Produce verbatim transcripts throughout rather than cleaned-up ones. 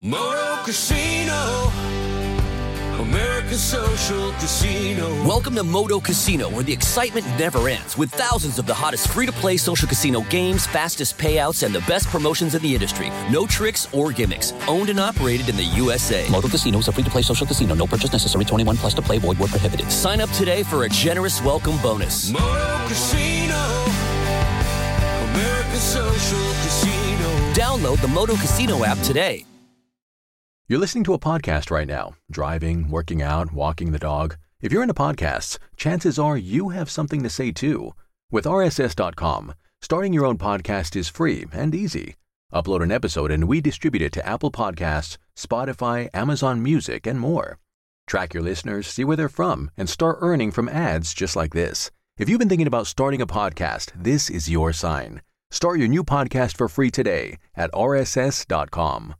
Moto Casino, America's social casino. Welcome to Moto Casino, where the excitement never ends, with thousands of the hottest free-to-play social casino games, fastest payouts, and the best promotions in the industry. No tricks or gimmicks. Owned and operated in the U S A. Moto Casino is a free-to-play social casino. No purchase necessary. twenty-one plus to play. Void where prohibited. Sign up today for a generous welcome bonus. Moto Casino, America's social casino. Download the Moto Casino app today. You're listening to a podcast right now, driving, working out, walking the dog. If you're into podcasts, chances are you have something to say too. With R S S dot com, starting your own podcast is free and easy. Upload an episode and we distribute it to Apple Podcasts, Spotify, Amazon Music, and more. Track your listeners, see where they're from, and start earning from ads just like this. If you've been thinking about starting a podcast, this is your sign. Start your new podcast for free today at R S S dot com.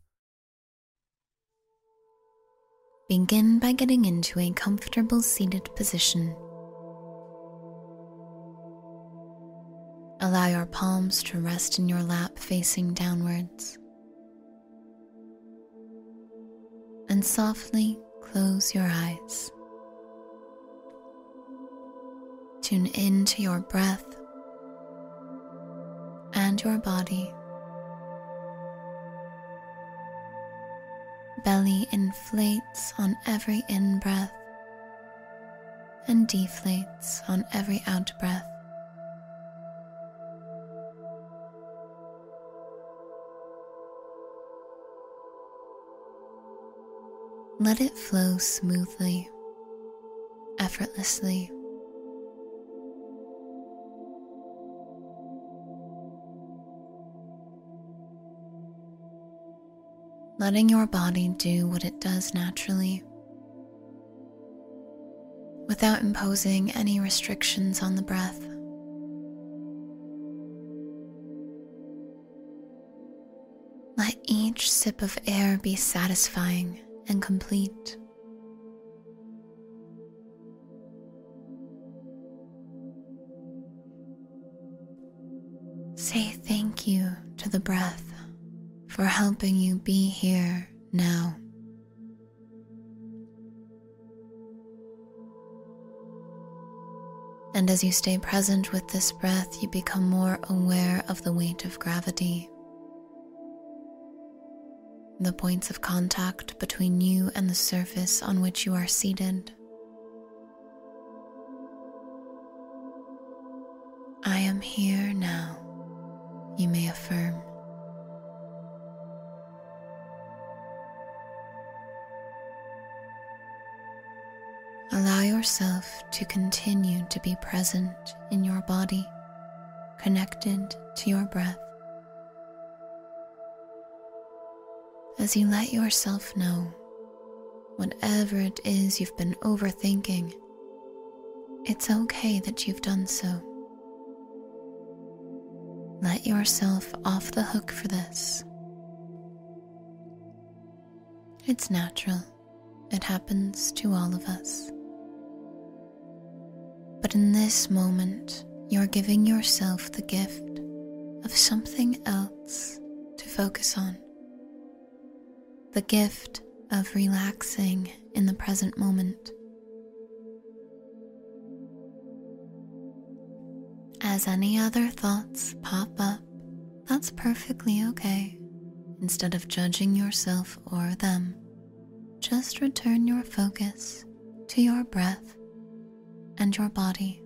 Begin by getting into a comfortable seated position. Allow your palms to rest in your lap facing downwards. And softly close your eyes. Tune into your breath and your body. Belly inflates on every in-breath and deflates on every out-breath. Let it flow smoothly, effortlessly. Letting your body do what it does naturally, without imposing any restrictions on the breath. Let each sip of air be satisfying and complete. Say thank you to the breath for helping you be here now. And as you stay present with this breath, you become more aware of the weight of gravity, the points of contact between you and the surface on which you are seated. I am here now, you may affirm. Allow yourself to continue to be present in your body, connected to your breath. As you let yourself know, whatever it is you've been overthinking, it's okay that you've done so. Let yourself off the hook for this. It's natural. It happens to all of us. But in this moment, you're giving yourself the gift of something else to focus on. The gift of relaxing in the present moment. As any other thoughts pop up, that's perfectly okay. Instead of judging yourself or them, just return your focus to your breath and your body.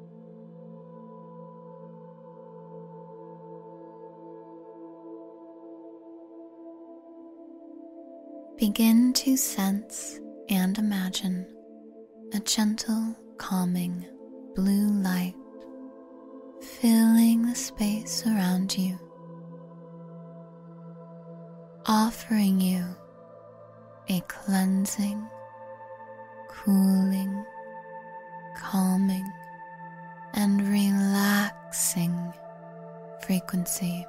Begin to sense and imagine a gentle, calming blue light filling the space around you, offering you a cleansing, cooling, calming, and relaxing frequency.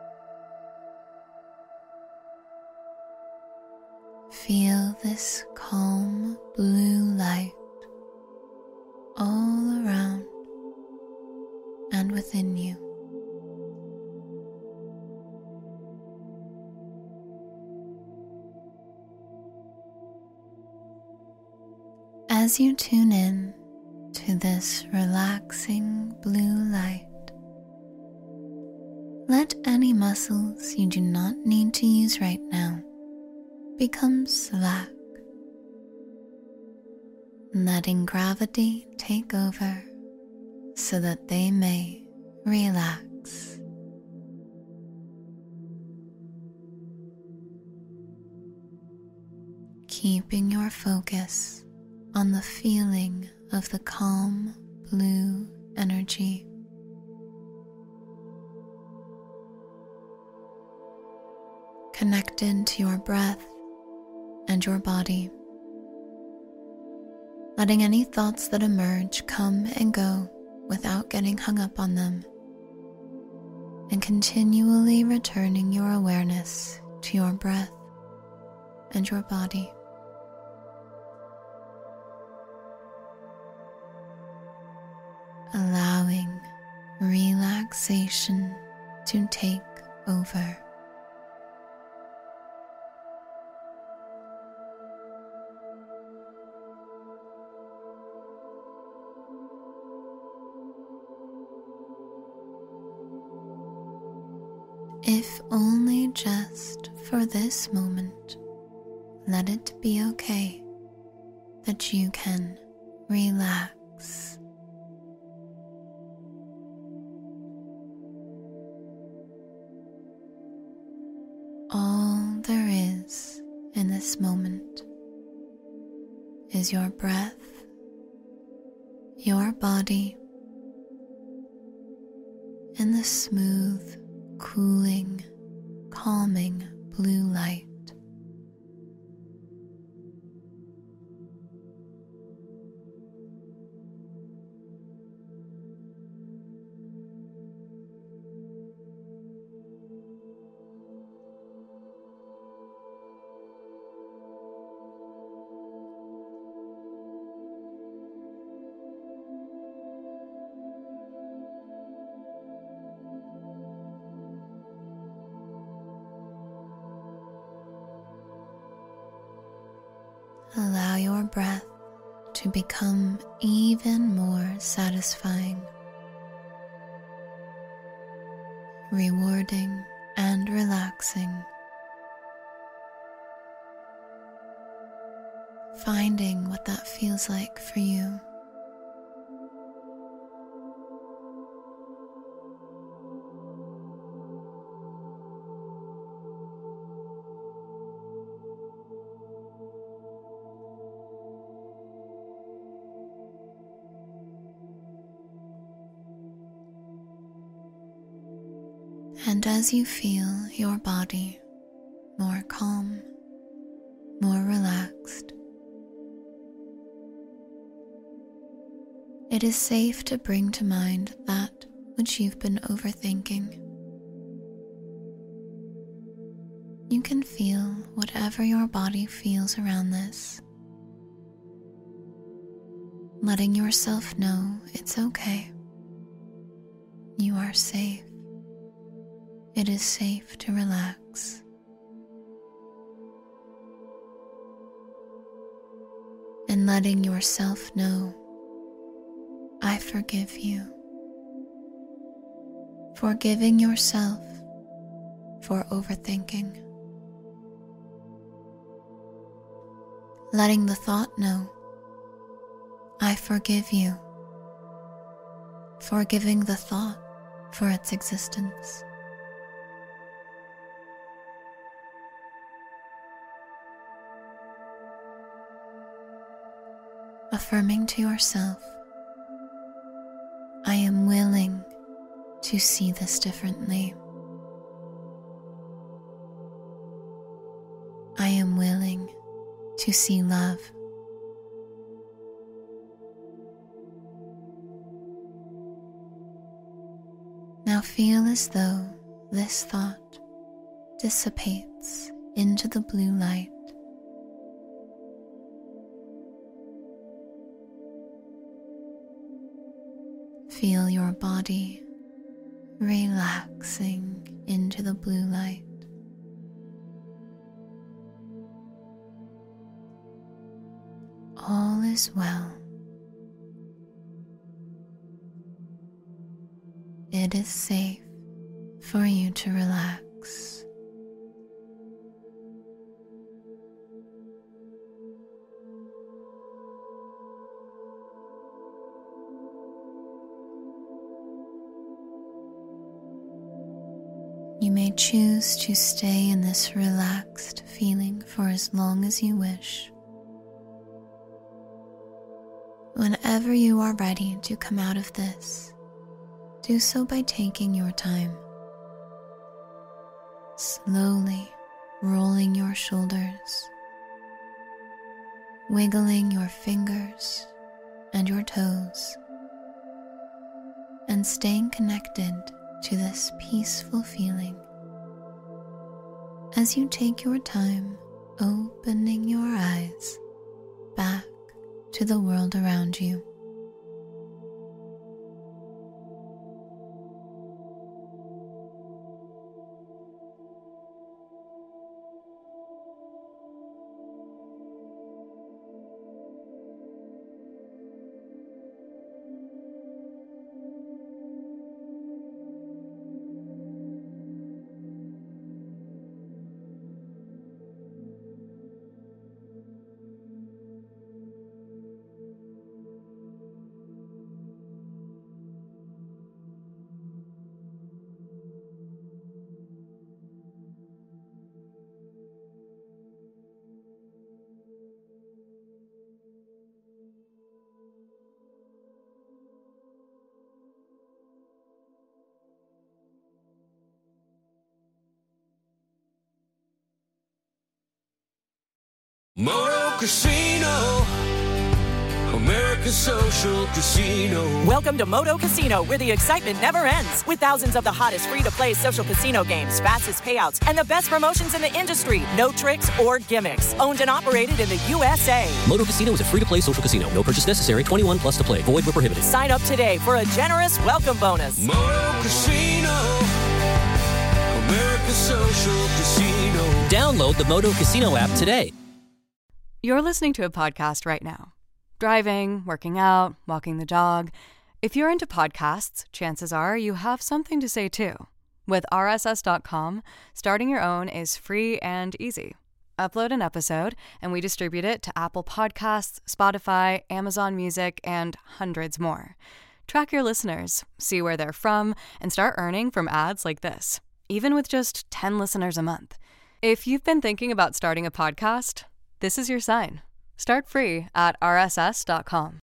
Feel this calm blue light all around and within you. as you tune in to this relaxing blue light, let any muscles you do not need to use right now become slack, letting gravity take over so that they may relax. Keeping your focus on the feeling of the calm blue energy. Connected to your breath and your body, letting any thoughts that emerge come and go without getting hung up on them, and continually returning your awareness to your breath and your body. Allowing relaxation to take over. If only just for this moment, let it be okay that you can relax. All there is in this moment is your breath, your body, and the smooth, cooling, calming blue light. Allow your breath to become even more satisfying, rewarding and relaxing, finding what that feels like for you. And as you feel your body more calm, more relaxed, it is safe to bring to mind that which you've been overthinking. You can feel whatever your body feels around this, letting yourself know it's okay. You are safe. It is safe to relax. And letting yourself know, I forgive you. Forgiving yourself for overthinking. Letting the thought know, I forgive you. Forgiving the thought for its existence. Affirming to yourself, I am willing to see this differently. I am willing to see love. Now feel as though this thought dissipates into the blue light. Feel your body relaxing into the blue light. All is well. It is safe for you to relax. You may choose to stay in this relaxed feeling for as long as you wish. Whenever you are ready to come out of this, do so by taking your time, slowly rolling your shoulders, wiggling your fingers and your toes, and staying connected to this peaceful feeling as you take your time opening your eyes back to the world around you. Moto Casino, America's social casino. Welcome to Moto Casino, where the excitement never ends. With thousands of the hottest free-to-play social casino games, fastest payouts, and the best promotions in the industry. No tricks or gimmicks. Owned and operated in the U S A. Moto Casino is a free-to-play social casino. No purchase necessary. twenty-one plus to play. Void where prohibited. Sign up today for a generous welcome bonus. Moto Casino, America's social casino. Download the Moto Casino app today. You're listening to a podcast right now. Driving, working out, walking the dog. If you're into podcasts, chances are you have something to say too. With R S S dot com, starting your own is free and easy. Upload an episode, and we distribute it to Apple Podcasts, Spotify, Amazon Music, and hundreds more. Track your listeners, see where they're from, and start earning from ads like this, even with just ten listeners a month. If you've been thinking about starting a podcast, this is your sign. Start free at R S S dot com.